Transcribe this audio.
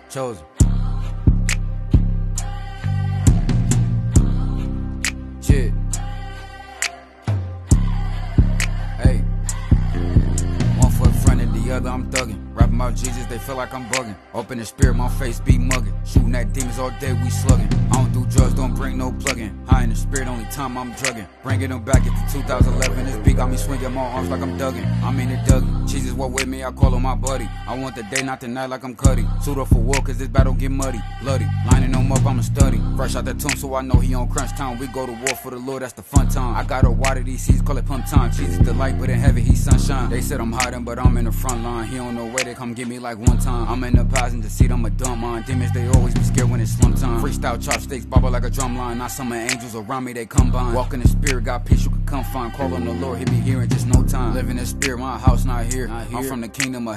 Chosen. Shit. Hey. One foot in front of the other, I'm thugging. Rapping about Jesus, they feel like I'm bugging. Open the spirit, my face be mugging. Shooting at demons all day, we slugging. I don't do drugs, don't bring no plug-in. High in the spirit, only time I'm drugging. Bringing them back into 2011. This beat got me swinging my arms like I'm dugging. I mean it dugging. Jesus walk with me, I call him my buddy. I want the day, not the night like I'm Cuddy. Suit up for war, cause this battle get muddy. Bloody, lining them up, I'ma study. Fresh out the tomb, so I know he on crunch time. We go to war for the Lord, that's the fun time. I got a water these seas, call it pump time. Jesus the light, but in heaven, he's sunshine. They said I'm hiding, but I'm in the front line. He don't know where they come get me like one time. I'm in the passenger seat, I'm a dumb mind. Demons, they always be scared when it's slum time. Freestyle chopsticks, bobble like a drum line. Not some angels around me, they combine. Walk in the spirit, got peace you can come find. Call on the Lord, he be here in just no time. Live in the spirit, my house not here. I'm from the kingdom of